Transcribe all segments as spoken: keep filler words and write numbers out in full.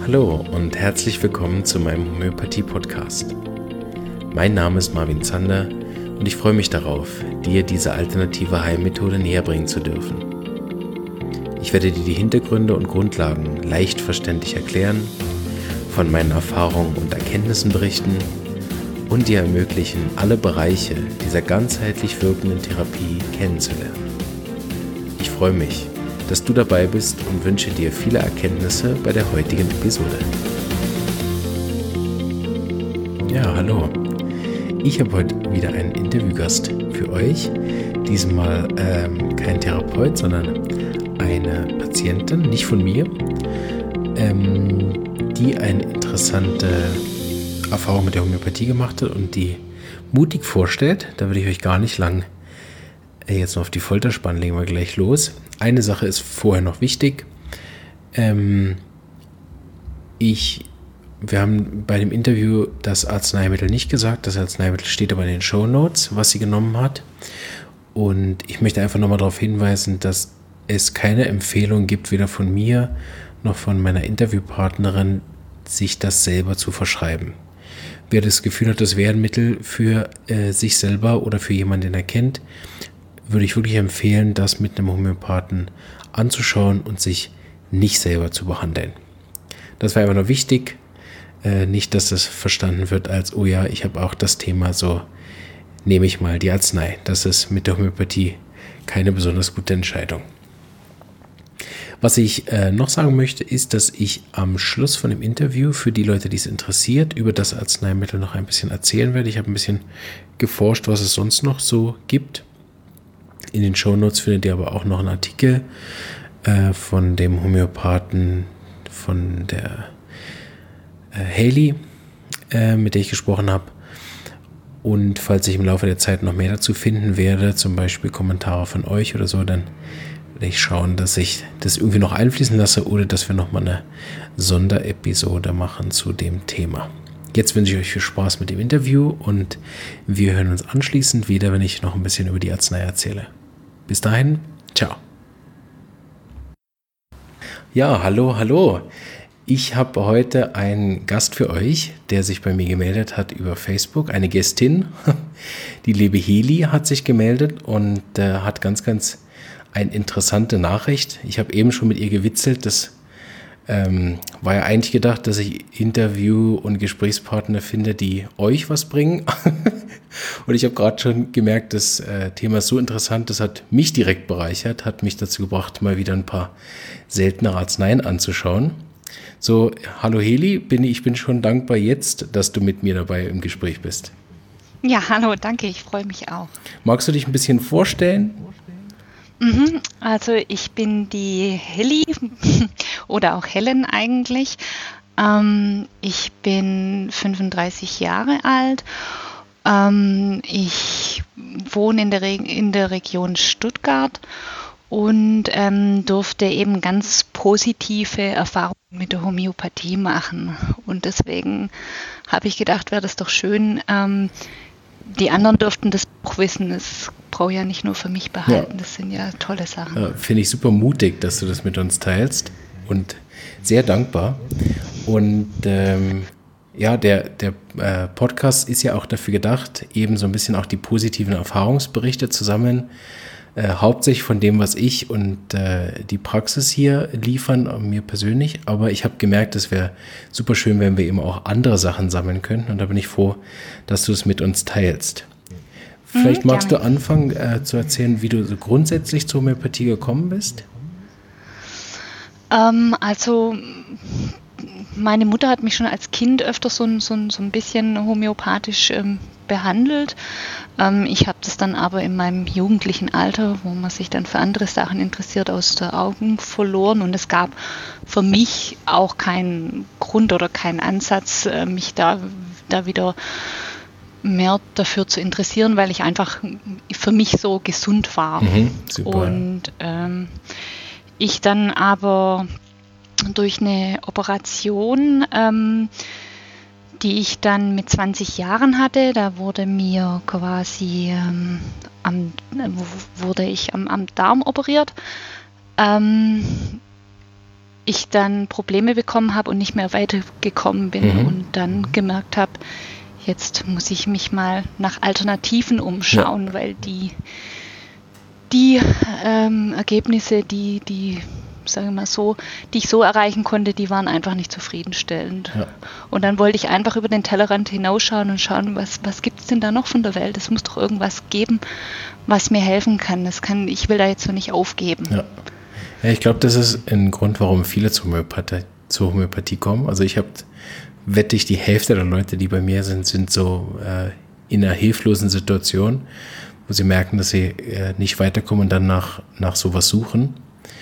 Hallo und herzlich willkommen zu meinem Homöopathie-Podcast. Mein Name ist Marvin Zander und ich freue mich darauf, dir diese alternative Heilmethode näher bringen zu dürfen. Ich werde dir die Hintergründe und Grundlagen leicht verständlich erklären, von meinen Erfahrungen und Erkenntnissen berichten und dir ermöglichen, alle Bereiche dieser ganzheitlich wirkenden Therapie kennenzulernen. Ich freue mich, dass du dabei bist und wünsche dir viele Erkenntnisse bei der heutigen Episode. Ja, hallo. Ich habe heute wieder einen Interviewgast für euch. Diesmal ähm, kein Therapeut, sondern eine Patientin, nicht von mir, ähm, die eine interessante Erfahrung mit der Homöopathie gemacht hat und die mutig vorstellt. Da würde ich euch gar nicht lang äh, jetzt noch auf die Folter spannen, legen wir gleich los. Eine Sache ist vorher noch wichtig. Ähm, ich, wir haben bei dem Interview das Arzneimittel nicht gesagt. Das Arzneimittel steht aber in den Shownotes, was sie genommen hat. Und ich möchte einfach nochmal darauf hinweisen, dass es keine Empfehlung gibt, weder von mir noch von meiner Interviewpartnerin, sich das selber zu verschreiben. Wer das Gefühl hat, das wäre ein Mittel für äh, sich selber oder für jemanden, den er kennt, würde ich wirklich empfehlen, das mit einem Homöopathen anzuschauen und sich nicht selber zu behandeln. Das war einfach nur wichtig, äh, nicht, dass das verstanden wird als, oh ja, ich habe auch das Thema, so nehme ich mal die Arznei. Das ist mit der Homöopathie keine besonders gute Entscheidung. Was ich äh, noch sagen möchte, ist, dass ich am Schluss von dem Interview für die Leute, die es interessiert, über das Arzneimittel noch ein bisschen erzählen werde. Ich habe ein bisschen geforscht, was es sonst noch so gibt. In den Shownotes findet ihr aber auch noch einen Artikel äh, von dem Homöopathen von der äh, Haley, äh, mit der ich gesprochen habe. Und falls ich im Laufe der Zeit noch mehr dazu finden werde, zum Beispiel Kommentare von euch oder so, dann werde ich schauen, dass ich das irgendwie noch einfließen lasse oder dass wir nochmal eine Sonderepisode machen zu dem Thema. Jetzt wünsche ich euch viel Spaß mit dem Interview und wir hören uns anschließend wieder, wenn ich noch ein bisschen über die Arznei erzähle. Bis dahin, ciao. Ja, hallo, hallo. Ich habe heute einen Gast für euch, der sich bei mir gemeldet hat über Facebook, eine Gästin. Die liebe Heli hat sich gemeldet und äh, hat ganz, ganz eine interessante Nachricht. Ich habe eben schon mit ihr gewitzelt, das Ähm, war ja eigentlich gedacht, dass ich Interview- und Gesprächspartner finde, die euch was bringen. Und ich habe gerade schon gemerkt, das äh, Thema ist so interessant, das hat mich direkt bereichert, hat mich dazu gebracht, mal wieder ein paar seltene Arzneien anzuschauen. So, hallo Heli, bin, ich bin schon dankbar jetzt, dass du mit mir dabei im Gespräch bist. Ja, hallo, danke, ich freue mich auch. Magst du dich ein bisschen vorstellen? Mhm, also ich bin die Heli oder auch Helen eigentlich. Ähm, ich bin fünfunddreißig Jahre alt. Ähm, ich wohne in der, Re- in der Region Stuttgart und ähm, durfte eben ganz positive Erfahrungen mit der Homöopathie machen. Und deswegen habe ich gedacht, wäre das doch schön, ähm, die anderen dürften das auch wissen. Das brauche ich ja nicht nur für mich behalten. Ja. Das sind ja tolle Sachen. Ja, finde ich super mutig, dass du das mit uns teilst und sehr dankbar. Und ähm, ja, der, der äh, Podcast ist ja auch dafür gedacht, eben so ein bisschen auch die positiven Erfahrungsberichte zu sammeln. Äh, hauptsächlich von dem, was ich und äh, die Praxis hier liefern, mir persönlich. Aber ich habe gemerkt, es wäre super schön, wenn wir eben auch andere Sachen sammeln könnten. Und da bin ich froh, dass du es mit uns teilst. Vielleicht mhm, magst gerne. du anfangen äh, zu erzählen, wie du so grundsätzlich zur Homöopathie gekommen bist? Ähm, also meine Mutter hat mich schon als Kind öfter so, so, so ein bisschen homöopathisch ähm, behandelt. Ähm, ich habe das dann aber in meinem jugendlichen Alter, wo man sich dann für andere Sachen interessiert, aus den Augen verloren. Und es gab für mich auch keinen Grund oder keinen Ansatz, äh, mich da, da wieder mehr dafür zu interessieren, weil ich einfach für mich so gesund war. Mhm, super. Und ähm, ich dann aber durch eine Operation, ähm, die ich dann mit zwanzig Jahren hatte, da wurde mir quasi ähm, am, wurde ich am, am Darm operiert. Ähm, ich dann Probleme bekommen habe und nicht mehr weitergekommen bin Mhm. und dann gemerkt habe, jetzt muss ich mich mal nach Alternativen umschauen, Ja. weil die, die ähm, Ergebnisse, die, die, sagen wir mal so, die ich so erreichen konnte, die waren einfach nicht zufriedenstellend. Ja. Und dann wollte ich einfach über den Tellerrand hinausschauen und schauen, was, was gibt es denn da noch von der Welt? Es muss doch irgendwas geben, was mir helfen kann. Das kann, ich will da jetzt so nicht aufgeben. Ja. Ja, ich glaube, das ist ein Grund, warum viele zur Homöopathie, zur Homöopathie kommen. Also ich habe, wette ich, die Hälfte der Leute, die bei mir sind, sind so äh, in einer hilflosen Situation, wo sie merken, dass sie äh, nicht weiterkommen und dann nach, nach sowas suchen.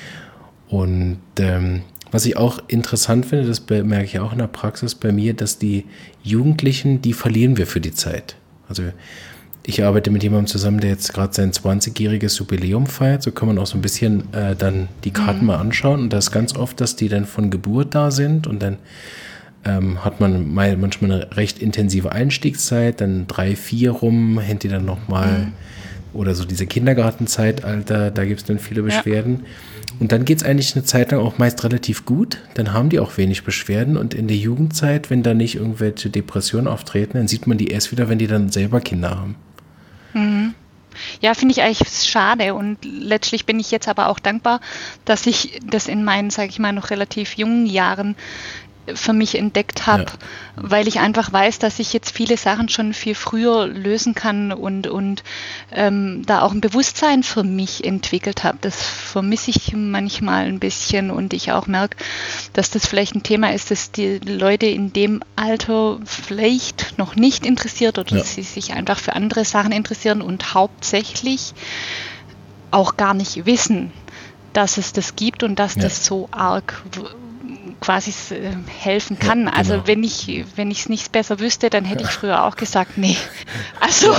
Und ähm, was ich auch interessant finde, das merke ich auch in der Praxis bei mir, dass die Jugendlichen, die verlieren wir für die Zeit. Also ich arbeite mit jemandem zusammen, der jetzt gerade sein zwanzigjähriges Jubiläum feiert. So kann man auch so ein bisschen äh, dann die Karten mhm. mal anschauen. Und da ist ganz oft, dass die dann von Geburt da sind und dann ähm, hat man mal, manchmal eine recht intensive Einstiegszeit, dann drei, vier rum, hängt die dann nochmal mhm. oder so diese Kindergartenzeitalter, da gibt es dann viele Beschwerden. Ja. Und dann geht es eigentlich eine Zeit lang auch meist relativ gut. Dann haben die auch wenig Beschwerden. Und in der Jugendzeit, wenn da nicht irgendwelche Depressionen auftreten, dann sieht man die erst wieder, wenn die dann selber Kinder haben. Mhm. Ja, finde ich eigentlich schade. Und letztlich bin ich jetzt aber auch dankbar, dass ich das in meinen, sage ich mal, noch relativ jungen Jahren für mich entdeckt habe, ja. weil ich einfach weiß, dass ich jetzt viele Sachen schon viel früher lösen kann und, und ähm, da auch ein Bewusstsein für mich entwickelt habe. Das vermisse ich manchmal ein bisschen und ich auch merke, dass das vielleicht ein Thema ist, das die Leute in dem Alter vielleicht noch nicht interessiert oder ja. dass sie sich einfach für andere Sachen interessieren und hauptsächlich auch gar nicht wissen, dass es das gibt und dass ja. das so arg quasi helfen kann. Ja, genau. Also wenn ich wenn ich es nicht besser wüsste, dann hätte ich früher auch gesagt, nee. Also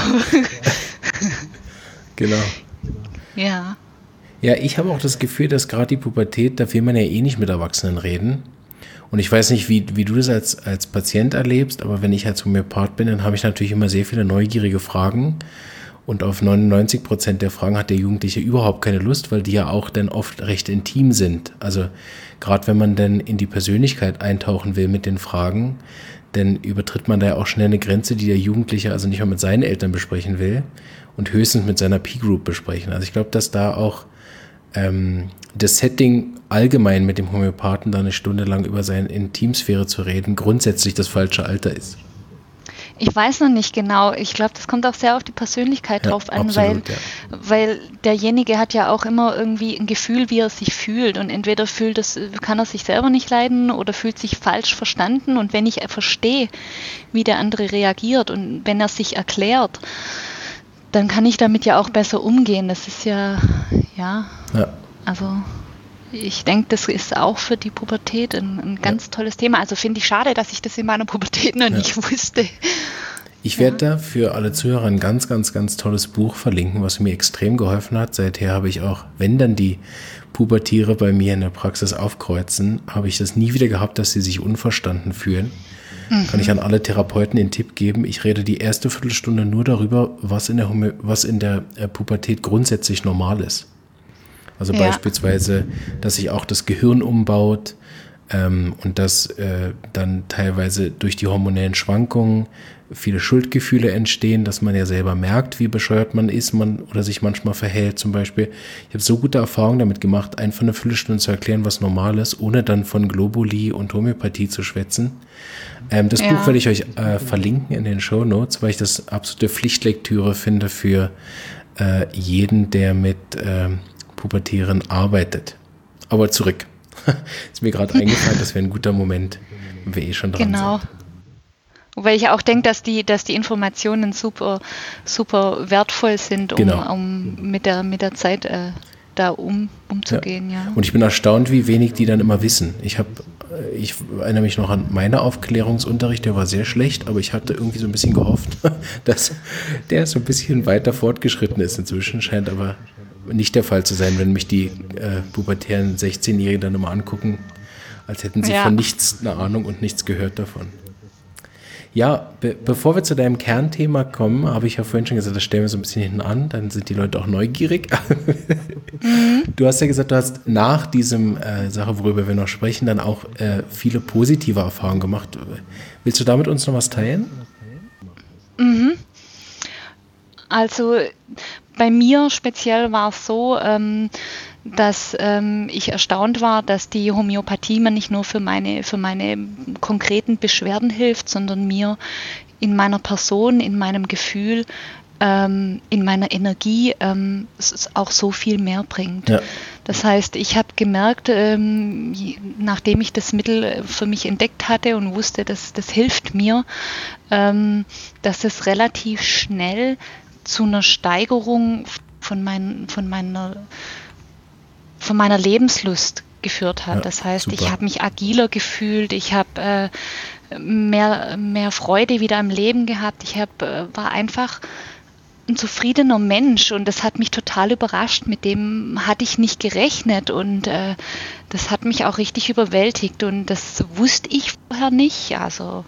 genau. Ja. Ja, ich habe auch das Gefühl, dass gerade die Pubertät, da will man ja eh nicht mit Erwachsenen reden. Und ich weiß nicht, wie, wie du das als, als Patient erlebst, aber wenn ich als Homöopath bin, dann habe ich natürlich immer sehr viele neugierige Fragen. Und auf neunundneunzig Prozent der Fragen hat der Jugendliche überhaupt keine Lust, weil die ja auch dann oft recht intim sind. Also gerade wenn man dann in die Persönlichkeit eintauchen will mit den Fragen, dann übertritt man da ja auch schnell eine Grenze, die der Jugendliche also nicht mal mit seinen Eltern besprechen will und höchstens mit seiner Peer-Group besprechen. Also ich glaube, dass da auch ähm, das Setting allgemein mit dem Homöopathen da eine Stunde lang über seine Intimsphäre zu reden, grundsätzlich das falsche Alter ist. Ich weiß noch nicht genau. Ich glaube, das kommt auch sehr auf die Persönlichkeit ja, drauf an, absolut, weil, ja. weil derjenige hat ja auch immer irgendwie ein Gefühl, wie er sich fühlt. Und entweder fühlt es, kann er sich selber nicht leiden oder fühlt sich falsch verstanden. Und wenn ich verstehe, wie der andere reagiert und wenn er sich erklärt, dann kann ich damit ja auch besser umgehen. Das ist ja, ja, ja. also ich denke, das ist auch für die Pubertät ein, ein ganz ja. tolles Thema. Also finde ich schade, dass ich das in meiner Pubertät noch ja. nicht wusste. Ich werde ja. da für alle Zuhörer ein ganz, ganz, ganz tolles Buch verlinken, was mir extrem geholfen hat. Seither habe ich auch, wenn dann die Pubertiere bei mir in der Praxis aufkreuzen, habe ich das nie wieder gehabt, dass sie sich unverstanden fühlen. Mhm. Kann ich an alle Therapeuten den Tipp geben. Ich rede die erste Viertelstunde nur darüber, was in der, Homö- was in der Pubertät grundsätzlich normal ist. Also ja. beispielsweise, dass sich auch das Gehirn umbaut ähm, und dass äh, dann teilweise durch die hormonellen Schwankungen viele Schuldgefühle entstehen, dass man ja selber merkt, wie bescheuert man ist man oder sich manchmal verhält zum Beispiel. Ich habe so gute Erfahrungen damit gemacht, einfach eine Viertelstunde zu erklären, was normal ist, ohne dann von Globuli und Homöopathie zu schwätzen. Ähm, das ja. Buch werde ich euch äh, verlinken in den Shownotes, weil ich das absolute Pflichtlektüre finde für äh, jeden, der mit ähm, Pubertieren arbeitet. Aber zurück. Ist mir gerade eingefallen, das wäre ein guter Moment, wenn wir eh schon dran genau. sind. Wobei ich auch denke, dass die, dass die Informationen super, super wertvoll sind, um, genau. um mit der, mit der Zeit äh, da um, umzugehen. Ja. Ja. Und ich bin erstaunt, wie wenig die dann immer wissen. Ich habe, ich erinnere mich noch an meinen Aufklärungsunterricht, der war sehr schlecht, aber ich hatte irgendwie so ein bisschen gehofft, dass der so ein bisschen weiter fortgeschritten ist inzwischen, scheint aber nicht der Fall zu sein, wenn mich die äh, pubertären sechzehnjährigen dann immer angucken, als hätten sie ja. von nichts eine Ahnung und nichts gehört davon. Ja, be- bevor wir zu deinem Kernthema kommen, habe ich ja vorhin schon gesagt, das stellen wir so ein bisschen hinten an, dann sind die Leute auch neugierig. Mhm. Du hast ja gesagt, du hast nach diesem äh, Sache, worüber wir noch sprechen, dann auch äh, viele positive Erfahrungen gemacht. Willst du damit uns noch was teilen? Mhm. Also bei mir speziell war es so, ähm, dass ähm, ich erstaunt war, dass die Homöopathie mir nicht nur für meine, für meine konkreten Beschwerden hilft, sondern mir in meiner Person, in meinem Gefühl, ähm, in meiner Energie ähm, es auch so viel mehr bringt. Ja. Das heißt, ich habe gemerkt, ähm, nachdem ich das Mittel für mich entdeckt hatte und wusste, dass das hilft mir, ähm, dass es relativ schnell zu einer Steigerung von, mein, von, meiner, von meiner Lebenslust geführt hat. Ja, das heißt, super. Ich habe mich agiler gefühlt, ich habe äh, mehr, mehr Freude wieder am Leben gehabt, ich hab, äh, war einfach ein zufriedener Mensch und das hat mich total überrascht, mit dem hatte ich nicht gerechnet und äh, das hat mich auch richtig überwältigt und das wusste ich vorher nicht, also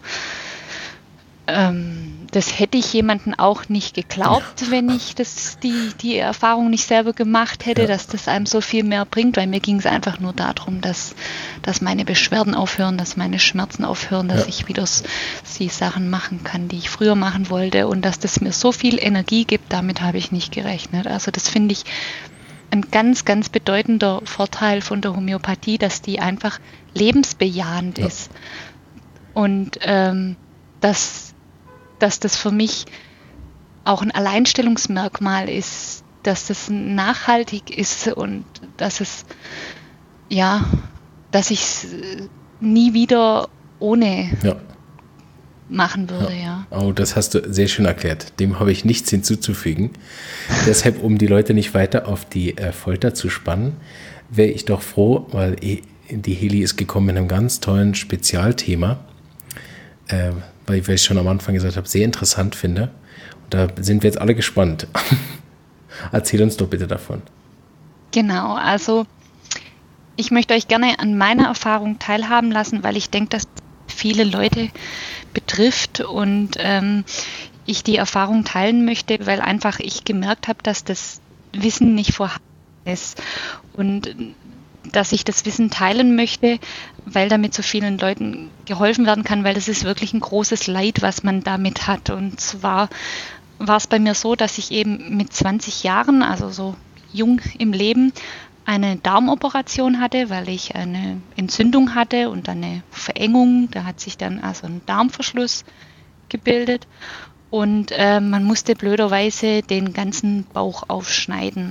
ähm, das hätte ich jemandem auch nicht geglaubt, ja. wenn ich das, die, die Erfahrung nicht selber gemacht hätte, ja. dass das einem so viel mehr bringt, weil mir ging es einfach nur darum, dass, dass meine Beschwerden aufhören, dass meine Schmerzen aufhören, dass ja. ich wieder die Sachen machen kann, die ich früher machen wollte und dass das mir so viel Energie gibt, damit habe ich nicht gerechnet. Also das finde ich ein ganz, ganz bedeutender Vorteil von der Homöopathie, dass die einfach lebensbejahend ja. ist und ähm, dass dass das für mich auch ein Alleinstellungsmerkmal ist, dass das nachhaltig ist und dass es, ja, dass ich es nie wieder ohne ja. machen würde, ja. ja. Oh, das hast du sehr schön erklärt. Dem habe ich nichts hinzuzufügen. Deshalb, um die Leute nicht weiter auf die äh, Folter zu spannen, wäre ich doch froh, weil die Heli ist gekommen mit einem ganz tollen Spezialthema, äh, weil ich, weil ich schon am Anfang gesagt habe, sehr interessant finde. Und da sind wir jetzt alle gespannt. Erzähl uns doch bitte davon. Genau, also ich möchte euch gerne an meiner Erfahrung teilhaben lassen, weil ich denke, dass viele Leute betrifft und ähm, ich die Erfahrung teilen möchte, weil einfach ich gemerkt habe, dass das Wissen nicht vorhanden ist und dass ich das Wissen teilen möchte, weil damit so vielen Leuten geholfen werden kann, weil das ist wirklich ein großes Leid, was man damit hat. Und zwar war es bei mir so, dass ich eben mit zwanzig Jahren, also so jung im Leben, eine Darmoperation hatte, weil ich eine Entzündung hatte und eine Verengung. Da hat sich dann also ein Darmverschluss gebildet und äh, man musste blöderweise den ganzen Bauch aufschneiden.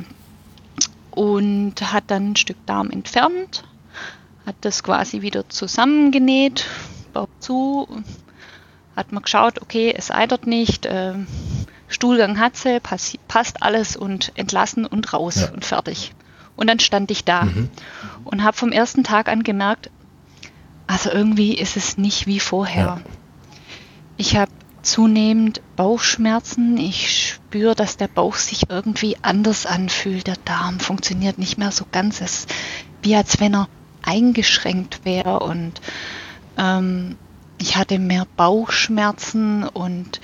Und hat dann ein Stück Darm entfernt, hat das quasi wieder zusammengenäht, Bauch zu, hat man geschaut, okay, es eitert nicht, äh, Stuhlgang hat sie, pass, passt alles und entlassen und raus ja. und fertig. Und dann stand ich da mhm. und habe vom ersten Tag an gemerkt, also irgendwie ist es nicht wie vorher. Ja. Ich habe zunehmend Bauchschmerzen. Ich spüre, dass der Bauch sich irgendwie anders anfühlt. Der Darm funktioniert nicht mehr so ganz. Es ist wie als wenn er eingeschränkt wäre. Und ähm, ich hatte mehr Bauchschmerzen und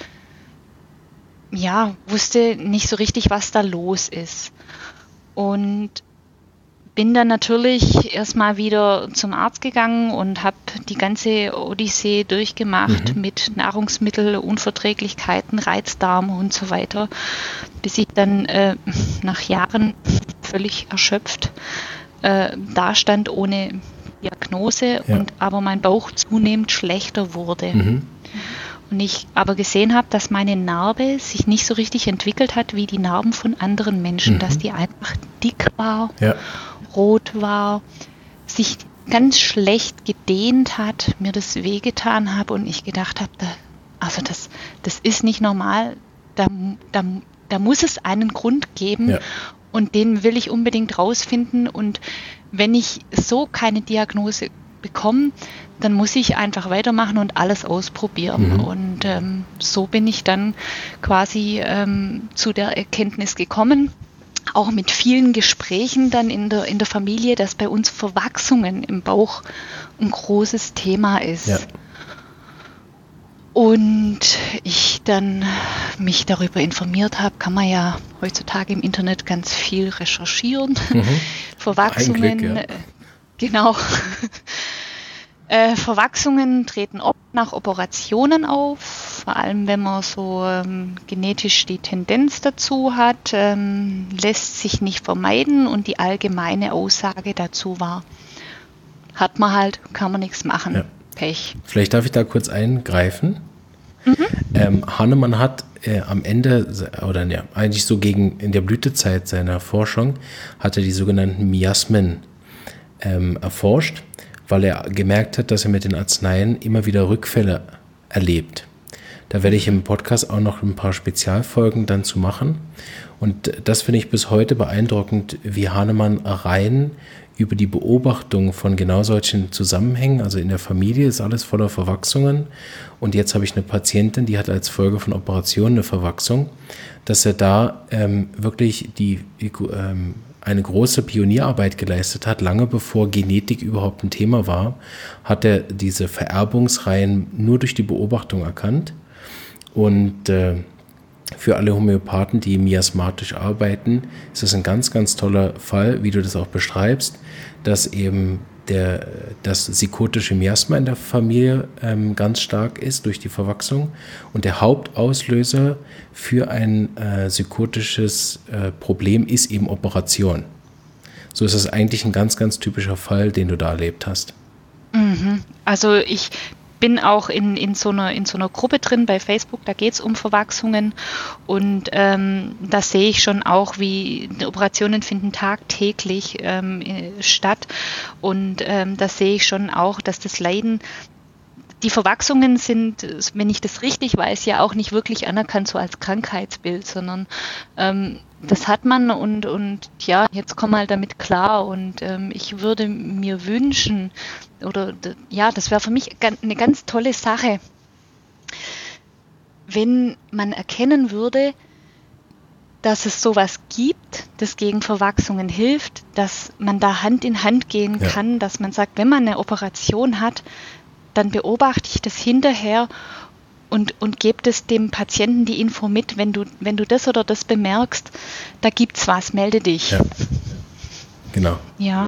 ja, wusste nicht so richtig, was da los ist. Und bin dann natürlich erstmal wieder zum Arzt gegangen und habe die ganze Odyssee durchgemacht mhm. mit Nahrungsmittelunverträglichkeiten, Reizdarm und so weiter, bis ich dann äh, nach Jahren völlig erschöpft äh, dastand ohne Diagnose ja. und aber mein Bauch zunehmend schlechter wurde. Mhm. Und ich aber gesehen habe, dass meine Narbe sich nicht so richtig entwickelt hat wie die Narben von anderen Menschen, mhm. dass die einfach dick war, ja. rot war, sich ganz schlecht gedehnt hat, mir das wehgetan habe und ich gedacht habe, da, also das, das ist nicht normal, da, da, da muss es einen Grund geben ja. und den will ich unbedingt rausfinden und wenn ich so keine Diagnose bekomme, dann muss ich einfach weitermachen und alles ausprobieren. Mhm. Und ähm, so bin ich dann quasi ähm, zu der Erkenntnis gekommen, auch mit vielen Gesprächen dann in der, in der Familie, dass bei uns Verwachsungen im Bauch ein großes Thema ist. Ja. Und ich dann mich darüber informiert habe, kann man ja heutzutage im Internet ganz viel recherchieren. Mhm. Verwachsungen, Ein Glück, ja. äh, genau. äh, Verwachsungen treten oft nach Operationen auf, vor allem wenn man so ähm, genetisch die Tendenz dazu hat, ähm, lässt sich nicht vermeiden und die allgemeine Aussage dazu war, hat man halt, kann man nichts machen. Ja. Pech. Vielleicht darf ich da kurz eingreifen. Mhm. Ähm, Hahnemann hat äh, am Ende, oder ne, eigentlich so gegen in der Blütezeit seiner Forschung, hat er die sogenannten Miasmen ähm, erforscht, weil er gemerkt hat, dass er mit den Arzneien immer wieder Rückfälle erlebt. Da werde ich im Podcast auch noch ein paar Spezialfolgen dann zu machen. Und das finde ich bis heute beeindruckend, wie Hahnemann rein über die Beobachtung von genau solchen Zusammenhängen, also in der Familie ist alles voller Verwachsungen und jetzt habe ich eine Patientin, die hat als Folge von Operationen eine Verwachsung, dass er da ähm, wirklich die, ähm, eine große Pionierarbeit geleistet hat, lange bevor Genetik überhaupt ein Thema war, hat er diese Vererbungsreihen nur durch die Beobachtung erkannt und äh, für alle Homöopathen, die miasmatisch arbeiten, ist das ein ganz, ganz toller Fall, wie du das auch beschreibst, dass eben der, das psychotische Miasma in der Familie ähm, ganz stark ist durch die Verwachsung und der Hauptauslöser für ein äh, psychotisches äh, Problem ist eben Operation. So ist es eigentlich ein ganz, ganz typischer Fall, den du da erlebt hast. Mhm. Also ich bin auch in, in, so einer, in so einer Gruppe drin bei Facebook, da geht es um Verwachsungen und ähm, da sehe ich schon auch, wie die Operationen finden tagtäglich ähm, statt und ähm, da sehe ich schon auch, dass das Leiden, die Verwachsungen sind, wenn ich das richtig weiß, ja auch nicht wirklich anerkannt so als Krankheitsbild, sondern ähm, das hat man und, und ja, jetzt komm mal damit klar und ähm, ich würde mir wünschen, oder ja, das wäre für mich eine ganz tolle Sache, wenn man erkennen würde, dass es sowas gibt, das gegen Verwachsungen hilft, dass man da Hand in Hand gehen Ja. kann, dass man sagt, wenn man eine Operation hat, dann beobachte ich das hinterher und, und gebe das dem Patienten die Info mit, wenn du, wenn du das oder das bemerkst, da gibt's was, melde dich. Ja, genau. Ja.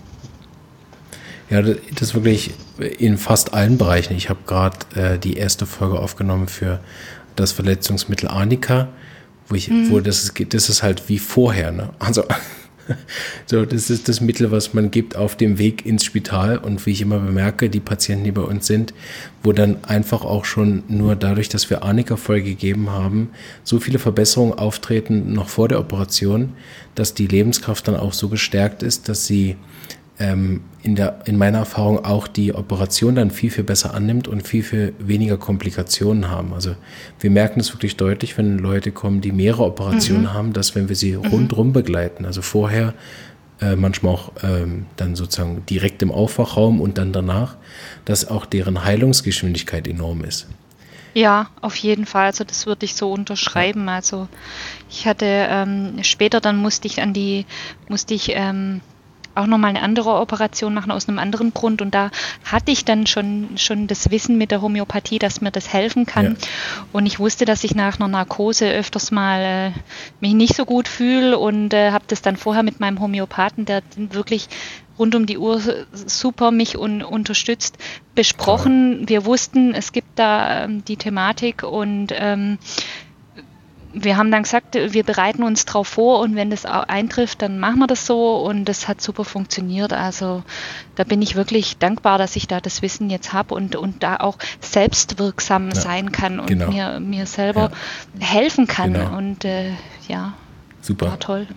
Ja, das ist wirklich in fast allen Bereichen. Ich habe gerade äh, die erste Folge aufgenommen für das Verletzungsmittel Arnika, wo ich, mhm. wo das ist, das ist halt wie vorher, ne? Also so, das ist das Mittel, was man gibt auf dem Weg ins Spital und wie ich immer bemerke, die Patienten, die bei uns sind, wo dann einfach auch schon nur dadurch, dass wir Arnika vollgegeben haben, so viele Verbesserungen auftreten noch vor der Operation, dass die Lebenskraft dann auch so gestärkt ist, dass sie ähm, in der, in meiner Erfahrung auch die Operation dann viel, viel besser annimmt und viel, viel weniger Komplikationen haben. Also wir merken es wirklich deutlich, wenn Leute kommen, die mehrere Operationen mhm. haben, dass wenn wir sie mhm. rundrum begleiten, also vorher äh, manchmal auch ähm, dann sozusagen direkt im Aufwachraum und dann danach, dass auch deren Heilungsgeschwindigkeit enorm ist. Ja, auf jeden Fall. Also das würde ich so unterschreiben. Also ich hatte ähm, später, dann musste ich an die, musste ich ähm, auch nochmal eine andere Operation machen aus einem anderen Grund und da hatte ich dann schon, schon das Wissen mit der Homöopathie, dass mir das helfen kann ja. und ich wusste, dass ich nach einer Narkose öfters mal äh, mich nicht so gut fühle und äh, habe das dann vorher mit meinem Homöopathen, der wirklich rund um die Uhr super mich un- unterstützt, besprochen. Ja. Wir wussten, es gibt da ähm, die Thematik und ähm, wir haben dann gesagt, wir bereiten uns drauf vor und wenn das eintrifft, dann machen wir das so und das hat super funktioniert. Also da bin ich wirklich dankbar, dass ich da das Wissen jetzt habe und, und da auch selbstwirksam ja, sein kann und genau. mir, mir selber ja. helfen kann. Genau. Und äh, ja, super. War toll.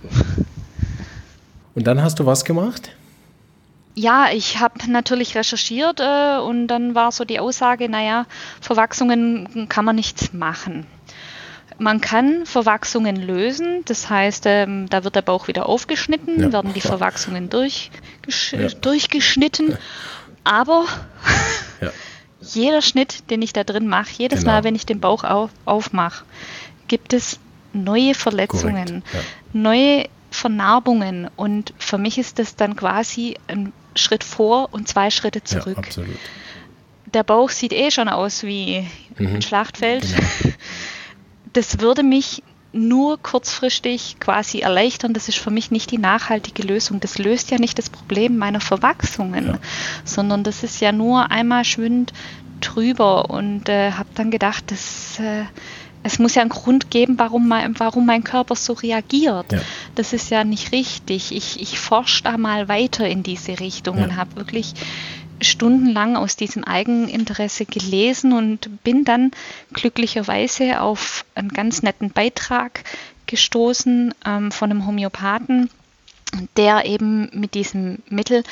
Und dann hast du was gemacht? Ja, ich habe natürlich recherchiert äh, und dann war so die Aussage, naja, Verwachsungen kann man nichts machen. Man kann Verwachsungen lösen, das heißt, ähm, da wird der Bauch wieder aufgeschnitten, ja. werden die Verwachsungen durchgesch- ja. durchgeschnitten, aber ja. jeder Schnitt, den ich da drin mache, jedes genau. Mal, wenn ich den Bauch auf, aufmache, gibt es neue Verletzungen, ja. neue Vernarbungen und für mich ist das dann quasi ein Schritt vor und zwei Schritte zurück. Ja, absolut. der Bauch sieht eh schon aus wie Mhm. ein Schlachtfeld. Genau. Das würde mich nur kurzfristig quasi erleichtern. Das ist für mich nicht die nachhaltige Lösung. Das löst ja nicht das Problem meiner Verwachsungen, Ja. sondern das ist ja nur einmal schwind drüber und äh, habe dann gedacht, das, äh, es muss ja einen Grund geben, warum mein, warum mein Körper so reagiert. Ja. Das ist ja nicht richtig. Ich, ich forsche da mal weiter in diese Richtung Ja. und habe wirklich stundenlang aus diesem Eigeninteresse gelesen und bin dann glücklicherweise auf einen ganz netten Beitrag gestoßen ähm, von einem Homöopathen, der eben mit diesem Mittel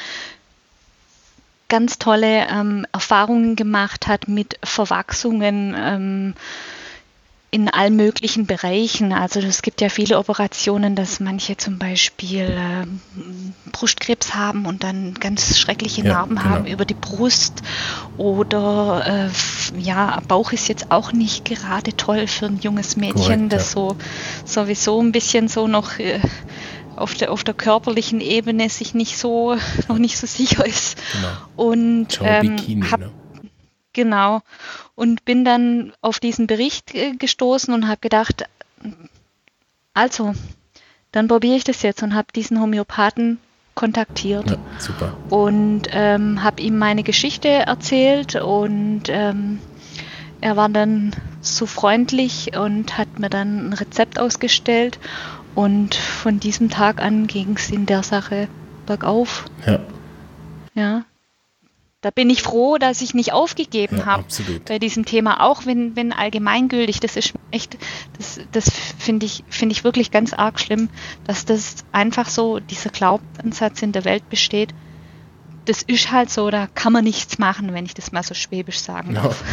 ganz tolle ähm, Erfahrungen gemacht hat mit Verwachsungen ähm, in allen möglichen Bereichen. Also es gibt ja viele Operationen, dass manche zum Beispiel äh, Brustkrebs haben und dann ganz schreckliche Ja, Narben genau. haben über die Brust. Oder äh, f- ja, Bauch ist jetzt auch nicht gerade toll für ein junges Mädchen, Korrekt, das so sowieso ein bisschen so noch äh, auf der, auf der körperlichen Ebene sich nicht so, noch nicht so sicher ist. Genau. Und Ciao ähm, Bikini, hab ne? Genau. Und bin dann auf diesen Bericht äh, gestoßen und habe gedacht, also, dann probiere ich das jetzt und habe diesen Homöopathen kontaktiert Ja, super. und ähm, habe ihm meine Geschichte erzählt und ähm, er war dann so freundlich und hat mir dann ein Rezept ausgestellt und von diesem Tag an ging es in der Sache bergauf. Ja, Ja. Da bin ich froh, dass ich nicht aufgegeben ja, habe absolut. bei diesem Thema, auch wenn, wenn allgemeingültig, das ist echt, das, das finde ich, finde ich wirklich ganz arg schlimm, dass das einfach so, dieser Glaubensansatz in der Welt besteht. Das ist halt so, da kann man nichts machen, wenn ich das mal so schwäbisch sagen Genau. darf.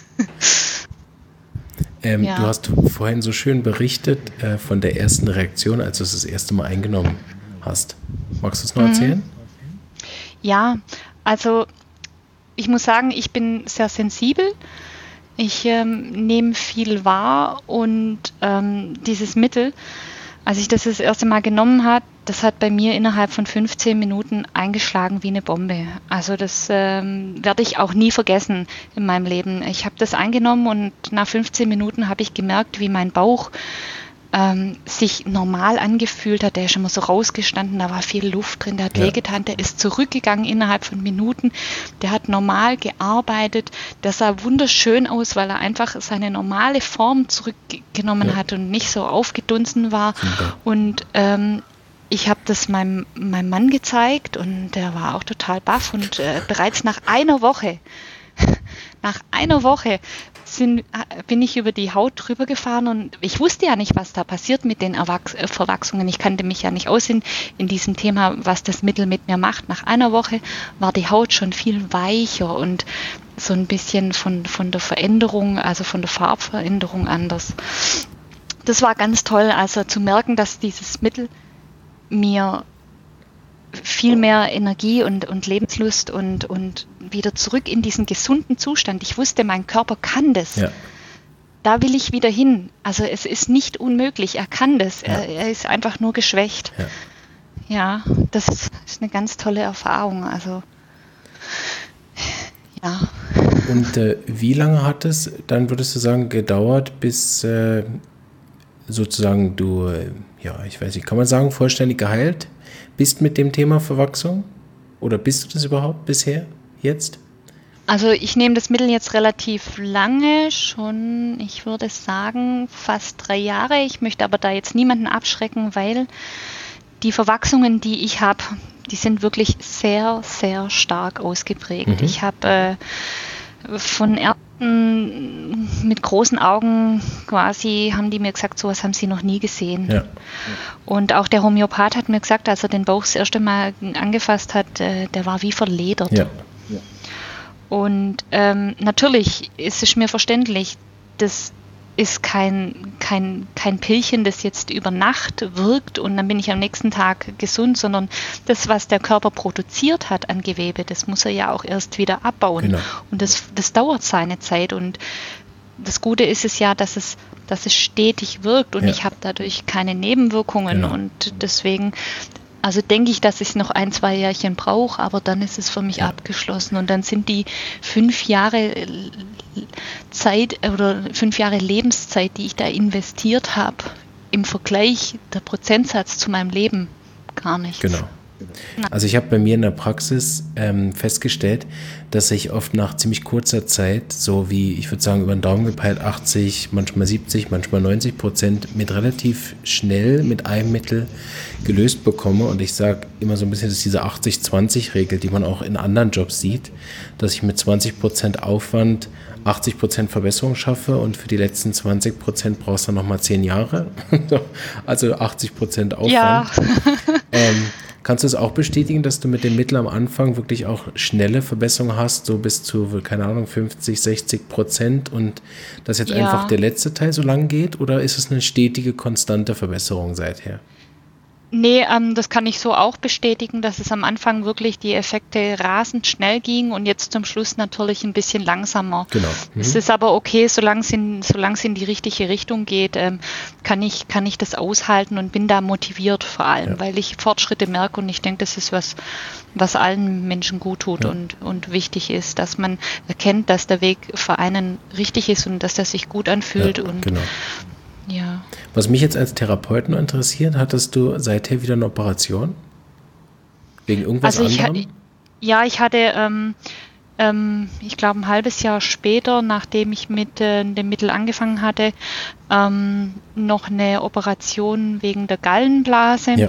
Ähm, Ja. Du hast vorhin so schön berichtet äh, von der ersten Reaktion, als du es das erste Mal eingenommen hast. Magst du es noch Mhm. erzählen? Ja, also ich muss sagen, ich bin sehr sensibel. Ich ähm, nehme viel wahr und ähm, dieses Mittel, als ich das das erste Mal genommen habe, das hat bei mir innerhalb von fünfzehn Minuten eingeschlagen wie eine Bombe. Also das ähm, werde ich auch nie vergessen in meinem Leben. Ich habe das eingenommen und nach fünfzehn Minuten habe ich gemerkt, wie mein Bauch ähm, sich normal angefühlt hat. Der ist schon mal so rausgestanden, da war viel Luft drin, der hat Ja. wehgetan, der ist zurückgegangen innerhalb von Minuten, der hat normal gearbeitet, der sah wunderschön aus, weil er einfach seine normale Form zurückgenommen Ja. hat und nicht so aufgedunsen war. Super. Und ähm, ich habe das meinem, meinem Mann gezeigt und der war auch total baff und äh, bereits nach einer Woche nach einer Woche sind, bin ich über die Haut drüber gefahren und ich wusste ja nicht, was da passiert mit den Erwachs- äh, Verwachsungen. Ich kannte mich ja nicht aus in, in diesem Thema, was das Mittel mit mir macht. Nach einer Woche war die Haut schon viel weicher und so ein bisschen von, von der Veränderung, also von der Farbveränderung anders. Das war ganz toll, also zu merken, dass dieses Mittel mir viel mehr Energie und, und Lebenslust und, und wieder zurück in diesen gesunden Zustand. Ich wusste, mein Körper kann das. Ja, Da will ich wieder hin. Also es ist nicht unmöglich. Er kann das. Ja. Er, er ist einfach nur geschwächt. ja. Ja, das ist eine ganz tolle Erfahrung. Also ja. Und äh, wie lange hat es, dann würdest du sagen, gedauert, bis äh, sozusagen du, äh, ja, ich weiß nicht, kann man sagen, vollständig geheilt bist mit dem Thema Verwachsung? Oder bist du das überhaupt bisher, jetzt? Also ich nehme das Mittel jetzt relativ lange, schon, ich würde sagen, fast drei Jahre. Ich möchte aber da jetzt niemanden abschrecken, weil die Verwachsungen, die ich habe, die sind wirklich sehr, sehr stark ausgeprägt. Mhm. Ich habe äh, von Ärzten mit großen Augen quasi, haben die mir gesagt, sowas haben sie noch nie gesehen. Ja, Und auch der Homöopath hat mir gesagt, als er den Bauch das erste Mal angefasst hat, äh, der war wie verledert. ja, Und ähm, natürlich ist es mir verständlich, das ist kein, kein, kein Pillchen, das jetzt über Nacht wirkt und dann bin ich am nächsten Tag gesund, sondern das, was der Körper produziert hat an Gewebe, das muss er ja auch erst wieder abbauen. Genau. Und das, das dauert seine Zeit. Und das Gute ist es ja, dass es, dass es stetig wirkt und Ja. ich habe dadurch keine Nebenwirkungen. Genau. Und deswegen Also denke ich, dass ich noch ein, zwei Jährchen brauche, aber dann ist es für mich Ja. abgeschlossen. Und dann sind die fünf Jahre Zeit oder fünf Jahre Lebenszeit, die ich da investiert habe, im Vergleich der Prozentsatz zu meinem Leben gar nichts. Genau. Also ich habe bei mir in der Praxis ähm, festgestellt, dass ich oft nach ziemlich kurzer Zeit, so wie ich würde sagen über den Daumen gepeilt, achtzig, manchmal siebzig, manchmal neunzig Prozent mit relativ schnell mit einem Mittel gelöst bekomme. Und ich sage immer so ein bisschen, dass diese achtzig zwanzig Regel, die man auch in anderen Jobs sieht, dass ich mit zwanzig Prozent Aufwand achtzig Prozent Verbesserung schaffe und für die letzten zwanzig Prozent brauchst du nochmal zehn Jahre. Also achtzig Prozent Aufwand. Ja. Ähm, kannst du es auch bestätigen, dass du mit dem Mittel am Anfang wirklich auch schnelle Verbesserungen hast, so bis zu, keine Ahnung, fünfzig, sechzig Prozent und dass jetzt Ja. einfach der letzte Teil so lang geht oder ist es eine stetige, konstante Verbesserung seither? Nee, ähm, das kann ich so auch bestätigen, dass es am Anfang wirklich die Effekte rasend schnell ging und jetzt zum Schluss natürlich ein bisschen langsamer. Genau. Es Mhm. ist aber okay, solange es in, solange es in die richtige Richtung geht, ähm, kann ich, kann ich das aushalten und bin da motiviert vor allem, Ja. weil ich Fortschritte merke und ich denke, das ist was, was allen Menschen gut tut Ja. und, und wichtig ist, dass man erkennt, dass der Weg für einen richtig ist und dass der sich gut anfühlt Ja, und genau. ja. Was mich jetzt als Therapeut noch interessiert, hattest du seither wieder eine Operation? Wegen irgendwas Also ich, ha- anderem? ja, ich hatte, ähm, ähm, ich glaube, ein halbes Jahr später, nachdem ich mit äh, dem Mittel angefangen hatte, ähm, noch eine Operation wegen der Gallenblase. Ja.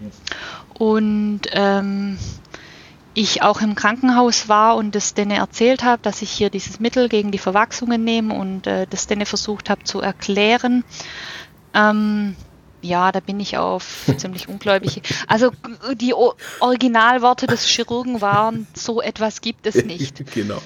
Und ähm, ich auch im Krankenhaus war und das denen erzählt habe, dass ich hier dieses Mittel gegen die Verwachsungen nehme und äh, das denen versucht habe zu erklären. Ähm, ja, da bin ich auf ziemlich ungläubig. Also die o Originalworte des Chirurgen waren, so etwas gibt es nicht. Genau.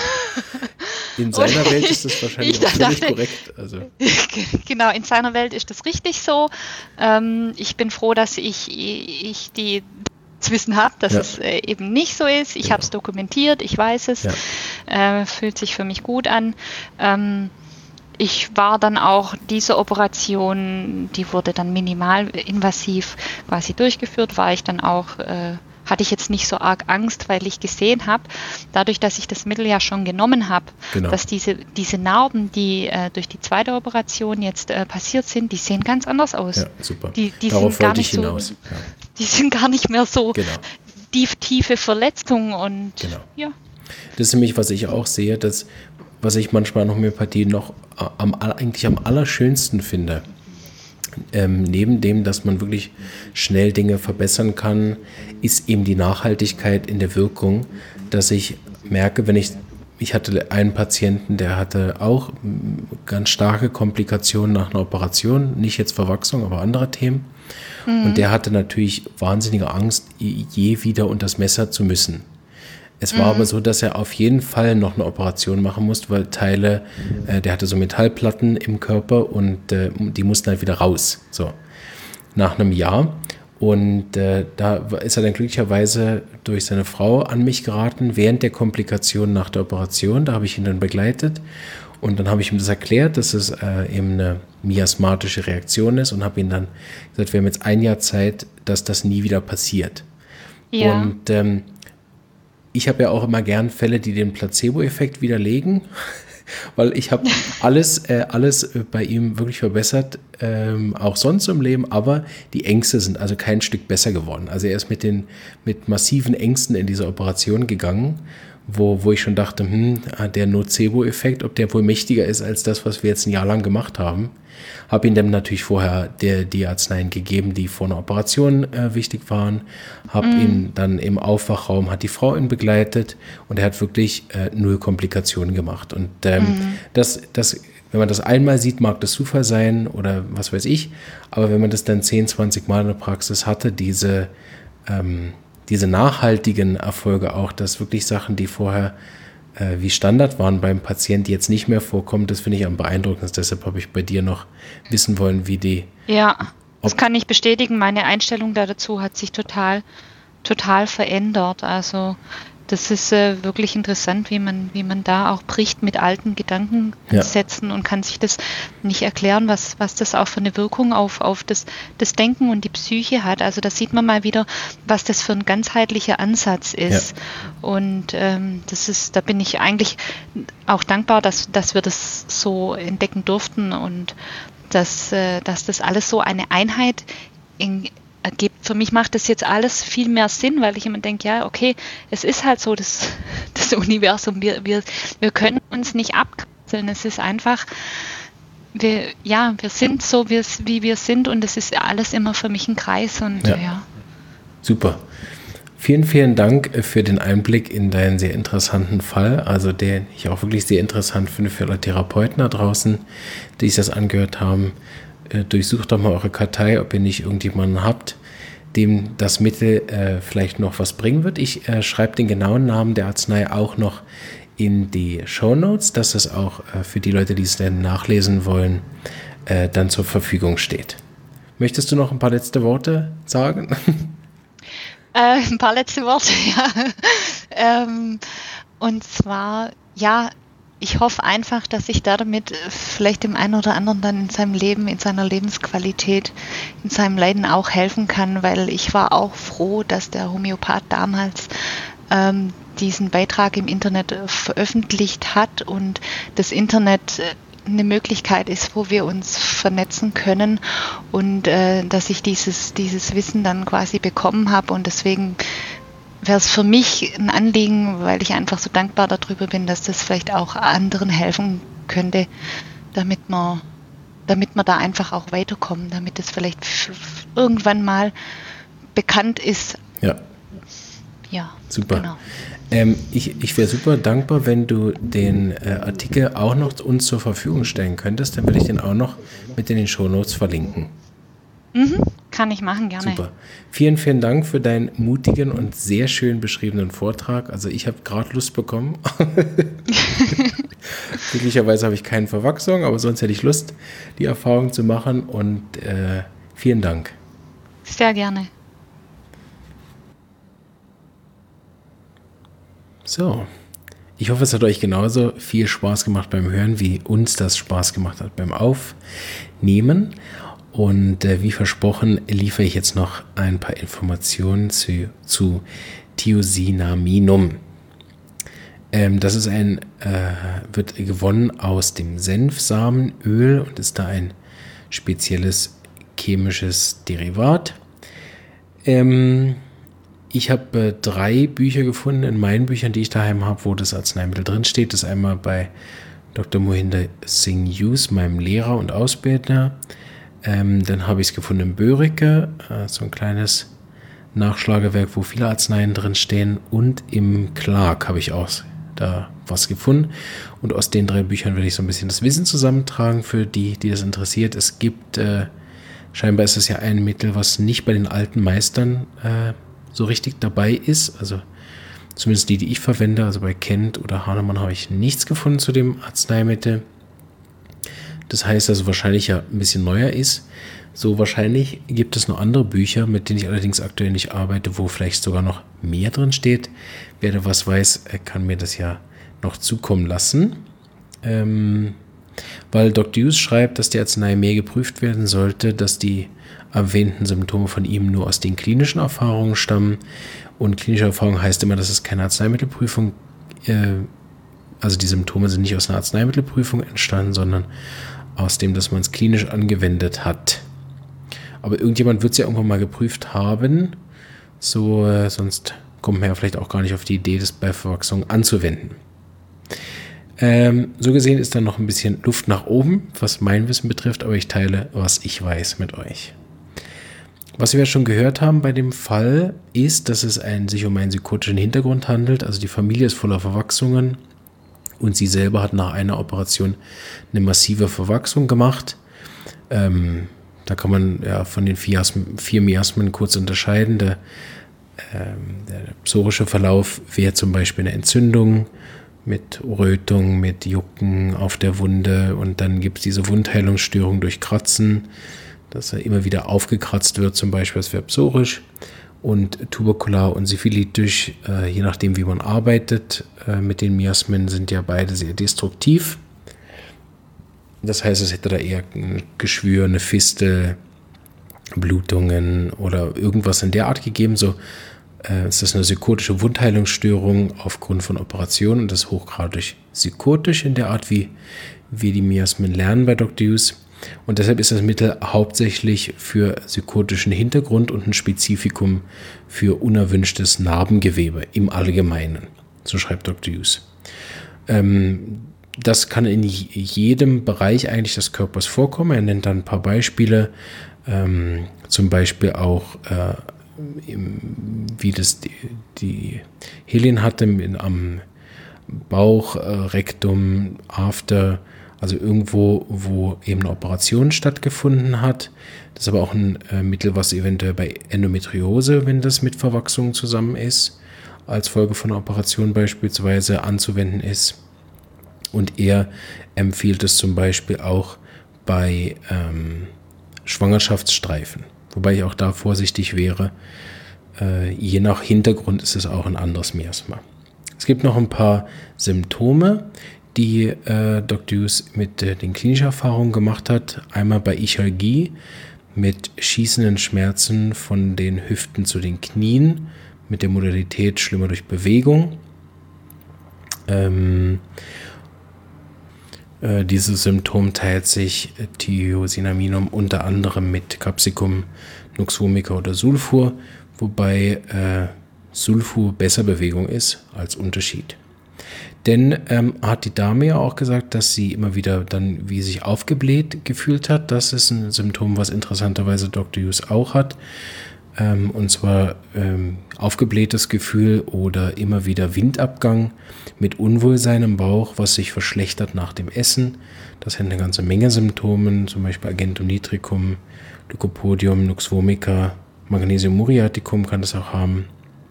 In seiner Und Welt ist das wahrscheinlich ich auch völlig dachte- korrekt. Also, Genau, in seiner Welt ist das richtig so. Ähm, ich bin froh, dass ich, ich die das Wissen habe, dass Ja. es äh, eben nicht so ist. Ich Genau. habe es dokumentiert, ich weiß es. Ja. Äh, fühlt sich für mich gut an. Ähm, ich war dann auch, diese Operation, die wurde dann minimal invasiv quasi durchgeführt, war ich dann auch, äh, hatte ich jetzt nicht so arg Angst, weil ich gesehen habe, dadurch, dass ich das Mittel ja schon genommen habe, Genau. dass diese, diese Narben, die äh, durch die zweite Operation jetzt äh, passiert sind, die sehen ganz anders aus. ja, super. Die, die Darauf sind gar wollte nicht ich hinaus. so, Ja, die sind gar nicht mehr so genau. tief, tiefe Verletzungen und Genau. ja. Das ist nämlich, was ich auch sehe, dass, was ich manchmal an Homöopathie noch am, eigentlich am allerschönsten finde. Ähm, neben dem, dass man wirklich schnell Dinge verbessern kann, ist eben die Nachhaltigkeit in der Wirkung, dass ich merke, wenn ich, ich hatte einen Patienten, der hatte auch mm, ganz starke Komplikationen nach einer Operation, nicht jetzt Verwachsung, aber andere Themen. Und der hatte natürlich wahnsinnige Angst, je wieder unter das Messer zu müssen. Es war aber so, dass er auf jeden Fall noch eine Operation machen musste, weil Teile, äh, der hatte so Metallplatten im Körper und äh, die mussten halt wieder raus. So, nach einem Jahr. Und äh, da ist er dann glücklicherweise durch seine Frau an mich geraten, während der Komplikationen nach der Operation. Da habe ich ihn dann begleitet. Und dann habe ich ihm das erklärt, dass es äh, eben eine miasmatische Reaktion ist und habe ihm dann gesagt, wir haben jetzt ein Jahr Zeit, dass das nie wieder passiert. Ja. Und ähm, ich habe ja auch immer gern Fälle, die den Placebo-Effekt widerlegen, weil ich habe alles, äh, alles äh, bei ihm wirklich verbessert, ähm, auch sonst im Leben, aber die Ängste sind also kein Stück besser geworden. Also er ist mit den mit massiven Ängsten in diese Operation gegangen, wo, wo ich schon dachte, hm, der Nocebo-Effekt, ob der wohl mächtiger ist als das, was wir jetzt ein Jahr lang gemacht haben. Habe ihm dann natürlich vorher der, die Arzneien gegeben, die vor einer Operation äh, wichtig waren. Habe mm. ihn dann im Aufwachraum, hat die Frau ihn begleitet und er hat wirklich äh, null Komplikationen gemacht. Und ähm, mm. das, das, wenn man das einmal sieht, mag das Zufall sein oder was weiß ich. Aber wenn man das dann zehn, zwanzig Mal in der Praxis hatte, diese, ähm, diese nachhaltigen Erfolge auch, dass wirklich Sachen, die vorher wie Standard waren beim Patienten, jetzt nicht mehr vorkommen, das finde ich am beeindruckendsten. Deshalb habe ich bei dir noch wissen wollen, wie die... Ja, das kann ich bestätigen. Meine Einstellung da dazu hat sich total total verändert. Also das ist äh, wirklich interessant, wie man, wie man da auch bricht mit alten Gedankensätzen ja. und kann sich das nicht erklären, was, was das auch für eine Wirkung auf, auf das, das Denken und die Psyche hat. Also da sieht man mal wieder, was das für ein ganzheitlicher Ansatz ist. Ja. Und ähm, das ist, da bin ich eigentlich auch dankbar, dass, dass wir das so entdecken durften und dass, äh, dass das alles so eine Einheit in ergibt. Für mich macht das jetzt alles viel mehr Sinn, weil ich immer denke, ja, okay, es ist halt so das, das Universum. Wir, wir, wir können uns nicht abkapseln. Es ist einfach, wir, ja, wir sind so, wie, wie wir sind und es ist alles immer für mich ein Kreis. Und ja. ja. Super. Vielen, vielen Dank für den Einblick in deinen sehr interessanten Fall, also den ich auch wirklich sehr interessant finde für alle Therapeuten da draußen, die sich das angehört haben. Durchsucht doch mal eure Kartei, ob ihr nicht irgendjemanden habt, dem das Mittel äh, vielleicht noch was bringen wird. Ich äh, schreibe den genauen Namen der Arznei auch noch in die Shownotes, dass es auch äh, für die Leute, die es dann nachlesen wollen, äh, dann zur Verfügung steht. Möchtest du noch ein paar letzte Worte sagen? Äh, ein paar letzte Worte, ja. ähm, und zwar, ja, ich hoffe einfach, dass ich damit vielleicht dem einen oder anderen dann in seinem Leben, in seiner Lebensqualität, in seinem Leiden auch helfen kann, weil ich war auch froh, dass der Homöopath damals ähm, diesen Beitrag im Internet veröffentlicht hat und das Internet eine Möglichkeit ist, wo wir uns vernetzen können und äh, dass ich dieses, dieses Wissen dann quasi bekommen habe und deswegen wäre es für mich ein Anliegen, weil ich einfach so dankbar darüber bin, dass das vielleicht auch anderen helfen könnte, damit man, damit man da einfach auch weiterkommen, damit es vielleicht irgendwann mal bekannt ist. Ja. Ja, super. Genau. Ähm, ich ich wäre super dankbar, wenn du den äh, Artikel auch noch uns zur Verfügung stellen könntest, dann würde ich den auch noch mit in den Shownotes verlinken. Mhm. Kann ich machen, gerne. Super. Vielen, vielen Dank für deinen mutigen und sehr schön beschriebenen Vortrag. Also ich habe gerade Lust bekommen. Glücklicherweise habe ich keine Verwachsung, aber sonst hätte ich Lust, die Erfahrung zu machen. Und äh, vielen Dank. Sehr gerne. So. Ich hoffe, es hat euch genauso viel Spaß gemacht beim Hören, wie uns das Spaß gemacht hat beim Aufnehmen. Und äh, wie versprochen liefere ich jetzt noch ein paar Informationen zu, zu Thiocinaminum. Ähm, das ist ein, äh, wird gewonnen aus dem Senfsamenöl und ist da ein spezielles chemisches Derivat. Ähm, ich habe äh, drei Bücher gefunden in meinen Büchern, die ich daheim habe, wo das Arzneimittel drin steht. Das ist einmal bei Doktor Mohinder Singh Hughes, meinem Lehrer und Ausbilder. Ähm, dann habe ich es gefunden in Börike, äh, so ein kleines Nachschlagewerk, wo viele Arzneien drin stehen. Und im Clark habe ich auch da was gefunden. Und aus den drei Büchern werde ich so ein bisschen das Wissen zusammentragen für die, die das interessiert. Es gibt, äh, scheinbar ist es ja ein Mittel, was nicht bei den alten Meistern äh, so richtig dabei ist. Also zumindest die, die ich verwende. Also bei Kent oder Hahnemann habe ich nichts gefunden zu dem Arzneimittel. Das heißt also wahrscheinlich ja ein bisschen neuer ist. So wahrscheinlich gibt es noch andere Bücher, mit denen ich allerdings aktuell nicht arbeite, wo vielleicht sogar noch mehr drin steht. Wer da was weiß, kann mir das ja noch zukommen lassen. Ähm, weil Doktor Hughes schreibt, dass die Arznei mehr geprüft werden sollte, dass die erwähnten Symptome von ihm nur aus den klinischen Erfahrungen stammen. Und klinische Erfahrung heißt immer, dass es keine Arzneimittelprüfung, äh, also die Symptome sind nicht aus einer Arzneimittelprüfung entstanden, sondern aus dem, dass man es klinisch angewendet hat. Aber irgendjemand wird es ja irgendwann mal geprüft haben, so äh, sonst kommt man ja vielleicht auch gar nicht auf die Idee, das bei Verwachsung anzuwenden. Ähm, so gesehen ist da noch ein bisschen Luft nach oben, was mein Wissen betrifft, aber ich teile, was ich weiß, mit euch. Was wir schon gehört haben bei dem Fall ist, dass es ein, sich um einen psychotischen Hintergrund handelt, also die Familie ist voller Verwachsungen. Und sie selber hat nach einer Operation eine massive Verwachsung gemacht. Ähm, da kann man ja von den vier, vier Miasmen kurz unterscheiden. Der, ähm, der psorische Verlauf wäre zum Beispiel eine Entzündung mit Rötung, mit Jucken auf der Wunde. Und dann gibt es diese Wundheilungsstörung durch Kratzen, dass er immer wieder aufgekratzt wird, zum Beispiel, das wäre psorisch. Und tuberkular und syphilitisch, äh, je nachdem wie man arbeitet äh, mit den Miasmen, sind ja beide sehr destruktiv. Das heißt, es hätte da eher ein Geschwür, eine Fistel, Blutungen oder irgendwas in der Art gegeben. So äh, ist das eine psychotische Wundheilungsstörung aufgrund von Operationen und das ist hochgradig psychotisch in der Art, wie wir die Miasmen lernen bei Doktor Hughes. Und deshalb ist das Mittel hauptsächlich für psychotischen Hintergrund und ein Spezifikum für unerwünschtes Narbengewebe im Allgemeinen. So schreibt Doktor Hughes. Ähm, das kann in jedem Bereich eigentlich des Körpers vorkommen. Er nennt dann ein paar Beispiele, ähm, zum Beispiel auch, äh, im, wie das die, die Helene hatte in, am Bauch, äh, Rektum, After, also irgendwo, wo eben eine Operation stattgefunden hat. Das ist aber auch ein äh, Mittel, was eventuell bei Endometriose, wenn das mit Verwachsungen zusammen ist, als Folge von einer Operation beispielsweise anzuwenden ist. Und er empfiehlt es zum Beispiel auch bei ähm, Schwangerschaftsstreifen. Wobei ich auch da vorsichtig wäre. Äh, je nach Hintergrund ist es auch ein anderes Miasma. Es gibt noch ein paar Symptome, die äh, Doktor Hughes mit äh, den klinischen Erfahrungen gemacht hat. Einmal bei Ichalgie mit schießenden Schmerzen von den Hüften zu den Knien, mit der Modalität schlimmer durch Bewegung. Ähm, äh, dieses Symptom teilt sich äh, Thiocinaminum unter anderem mit Capsicum, Nux vomica oder Sulfur, wobei äh, Sulfur besser Bewegung ist als Unterschied. Denn ähm, hat die Dame ja auch gesagt, dass sie immer wieder dann wie sich aufgebläht gefühlt hat. Das ist ein Symptom, was interessanterweise Doktor Hughes auch hat. Ähm, und zwar ähm, aufgeblähtes Gefühl oder immer wieder Windabgang mit Unwohlsein im Bauch, was sich verschlechtert nach dem Essen. Das hat eine ganze Menge Symptomen, zum Beispiel Argentum nitricum, Lycopodium, Nux vomica, Magnesium muriaticum kann das auch haben.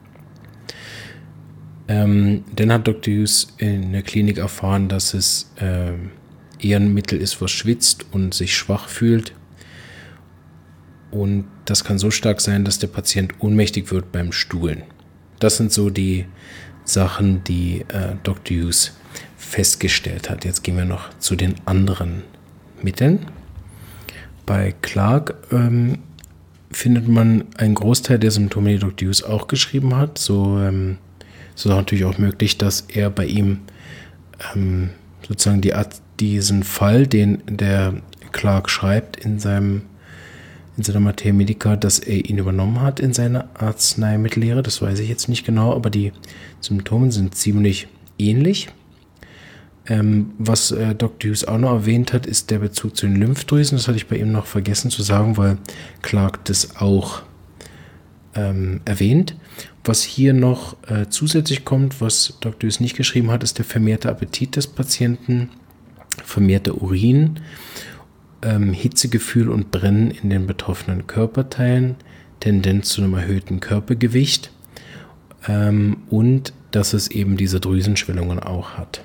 Ähm, dann hat Doktor Hughes in der Klinik erfahren, dass es äh, eher ein Mittel ist, was schwitzt und sich schwach fühlt. Und das kann so stark sein, dass der Patient ohnmächtig wird beim Stuhlen. Das sind so die Sachen, die äh, Doktor Hughes festgestellt hat. Jetzt gehen wir noch zu den anderen Mitteln. Bei Clarke ähm, findet man einen Großteil der Symptome, die Doktor Hughes auch geschrieben hat. So ähm, Es ist natürlich auch möglich, dass er bei ihm ähm, sozusagen die Art, diesen Fall, den der Clarke schreibt in seinem in seiner Materia Medica, dass er ihn übernommen hat in seine Arzneimittellehre. Das weiß ich jetzt nicht genau, aber die Symptome sind ziemlich ähnlich. Ähm, was äh, Doktor Hughes auch noch erwähnt hat, ist der Bezug zu den Lymphdrüsen. Das hatte ich bei ihm noch vergessen zu sagen, weil Clarke das auch ähm, erwähnt. Was hier noch äh, zusätzlich kommt, was Doktor Hughes nicht geschrieben hat, ist der vermehrte Appetit des Patienten, vermehrter Urin, ähm, Hitzegefühl und Brennen in den betroffenen Körperteilen, Tendenz zu einem erhöhten Körpergewicht ähm, und dass es eben diese Drüsenschwellungen auch hat.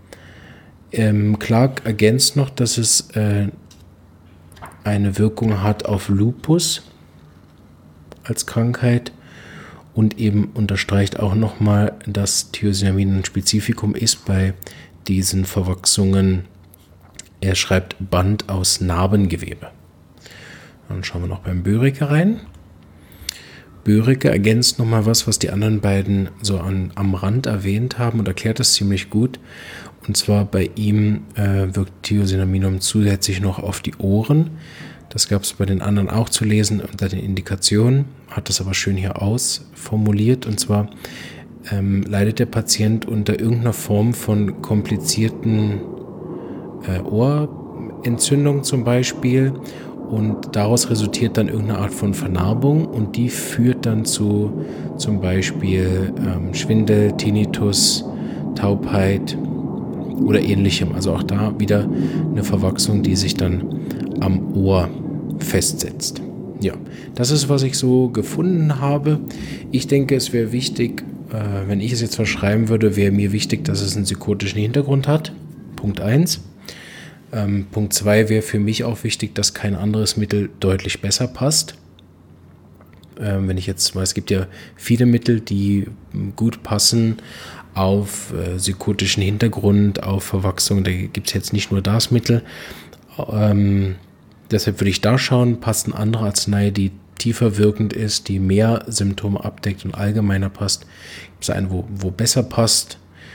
Ähm, Clarke ergänzt noch, dass es äh, eine Wirkung hat auf Lupus als Krankheit. Und eben unterstreicht auch nochmal, dass Thiocinamin ein Spezifikum ist bei diesen Verwachsungen. Er schreibt Band aus Narbengewebe. Dann schauen wir noch beim Böhringer rein. Böhringer ergänzt nochmal was, was die anderen beiden so an, am Rand erwähnt haben und erklärt das ziemlich gut. Und zwar bei ihm äh, wirkt Thiocinaminum zusätzlich noch auf die Ohren. Das gab es bei den anderen auch zu lesen unter den Indikationen, hat das aber schön hier ausformuliert. Und zwar ähm, leidet der Patient unter irgendeiner Form von komplizierten äh, Ohrentzündung zum Beispiel. Und daraus resultiert dann irgendeine Art von Vernarbung und die führt dann zu zum Beispiel ähm, Schwindel, Tinnitus, Taubheit oder ähnlichem. Also auch da wieder eine Verwachsung, die sich dann am Ohr festsetzt. Ja, das ist, was ich so gefunden habe. Ich denke, es wäre wichtig, äh, wenn ich es jetzt verschreiben würde, wäre mir wichtig, dass es einen psychotischen Hintergrund hat. Punkt eins. Ähm, Punkt zwei wäre für mich auch wichtig, dass kein anderes Mittel deutlich besser passt. Ähm, wenn ich jetzt mal, es gibt ja viele Mittel, die gut passen auf äh, psychotischen Hintergrund, auf Verwachsung. Da gibt es jetzt nicht nur das Mittel. Ähm, deshalb würde ich da schauen, passen andere Arznei, die tiefer wirkend ist, die mehr Symptome abdeckt und allgemeiner passt. Gibt es einen, wo, wo besser passt?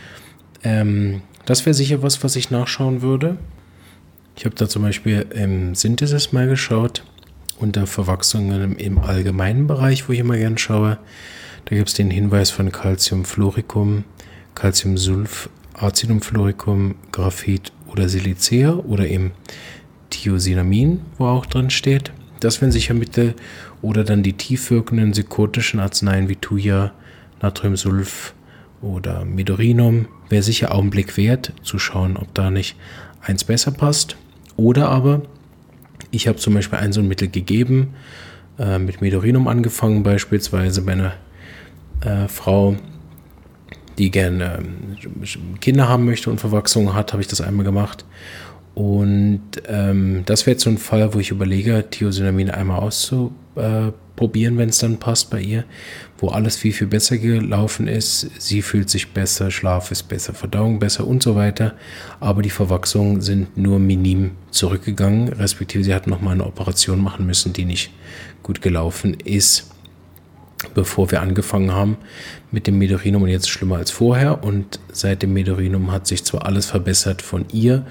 Ähm, das wäre sicher was, was ich nachschauen würde. Ich habe da zum Beispiel im Synthesis mal geschaut, unter Verwachsungen im allgemeinen Bereich, wo ich immer gerne schaue. Da gibt es den Hinweis von Calciumfluoricum, Calciumsulf, Acidumfluoricum, Graphit oder Silicea oder eben Thiosinamin, wo auch drin steht. Das wären sicher Mittel. Oder dann die tiefwirkenden psychotischen Arzneien wie Thuja, Natriumsulf oder Medorinum. Wäre sicher auch ein Blick wert, zu schauen, ob da nicht eins besser passt. Oder aber, ich habe zum Beispiel ein so ein Mittel gegeben, äh, mit Medorinum angefangen, beispielsweise bei einer äh, Frau, die gerne äh, Kinder haben möchte und Verwachsung hat, habe ich das einmal gemacht. Und ähm, das wäre jetzt so ein Fall, wo ich überlege, Thiosinamin einmal auszuprobieren, wenn es dann passt bei ihr, wo alles viel, viel besser gelaufen ist. Sie fühlt sich besser, Schlaf ist besser, Verdauung besser und so weiter. Aber die Verwachsungen sind nur minim zurückgegangen, respektive sie hat nochmal eine Operation machen müssen, die nicht gut gelaufen ist, bevor wir angefangen haben mit dem Medorinum, und jetzt schlimmer als vorher. Und seit dem Medorinum hat sich zwar alles verbessert von ihr,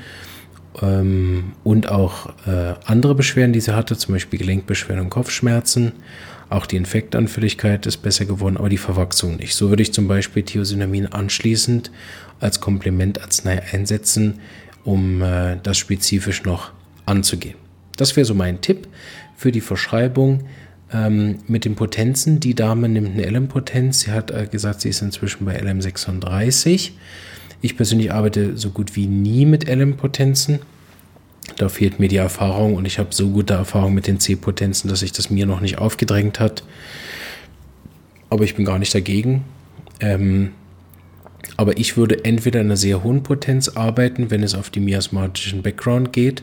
Ähm, und auch äh, andere Beschwerden, die sie hatte, zum Beispiel Gelenkbeschwerden und Kopfschmerzen. Auch die Infektanfälligkeit ist besser geworden, aber die Verwachsung nicht. So würde ich zum Beispiel Thiosinamin anschließend als Komplementarznei einsetzen, um äh, das spezifisch noch anzugehen. Das wäre so mein Tipp für die Verschreibung. Ähm, mit den Potenzen, die Dame nimmt eine L M-Potenz. Sie hat äh, gesagt, sie ist inzwischen bei L M sechsunddreißig. Ich persönlich arbeite so gut wie nie mit L M-Potenzen. Da fehlt mir die Erfahrung und ich habe so gute Erfahrung mit den C-Potenzen, dass sich das mir noch nicht aufgedrängt hat. Aber ich bin gar nicht dagegen. Ähm, aber ich würde entweder in einer sehr hohen Potenz arbeiten, wenn es auf die miasmatischen Background geht,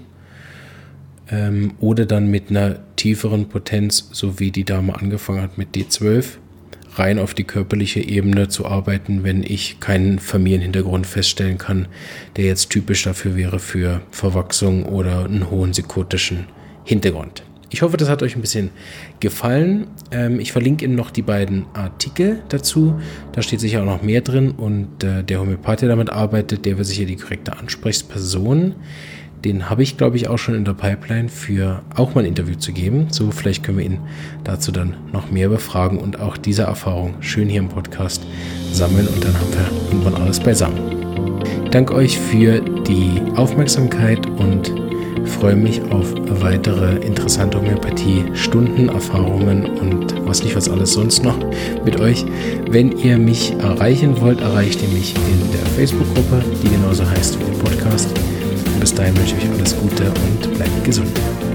ähm, oder dann mit einer tieferen Potenz, so wie die Dame angefangen hat mit D zwölf. Rein auf die körperliche Ebene zu arbeiten, wenn ich keinen Familienhintergrund feststellen kann, der jetzt typisch dafür wäre für Verwachsung oder einen hohen psychotischen Hintergrund. Ich hoffe, das hat euch ein bisschen gefallen. Ähm, ich verlinke Ihnen noch die beiden Artikel dazu. Da steht sicher auch noch mehr drin und äh, der Homöopath, der damit arbeitet, der wäre sicher die korrekte Ansprechperson. Den habe ich, glaube ich, auch schon in der Pipeline für auch mal ein Interview zu geben. So, vielleicht können wir ihn dazu dann noch mehr befragen und auch diese Erfahrung schön hier im Podcast sammeln und dann haben wir irgendwann alles beisammen. Ich danke euch für die Aufmerksamkeit und freue mich auf weitere interessante Homöopathie-Stunden, Erfahrungen und was nicht was alles sonst noch mit euch. Wenn ihr mich erreichen wollt, erreicht ihr mich in der Facebook-Gruppe, die genauso heißt wie der Podcast. Bis dahin wünsche ich euch alles Gute und bleibt gesund.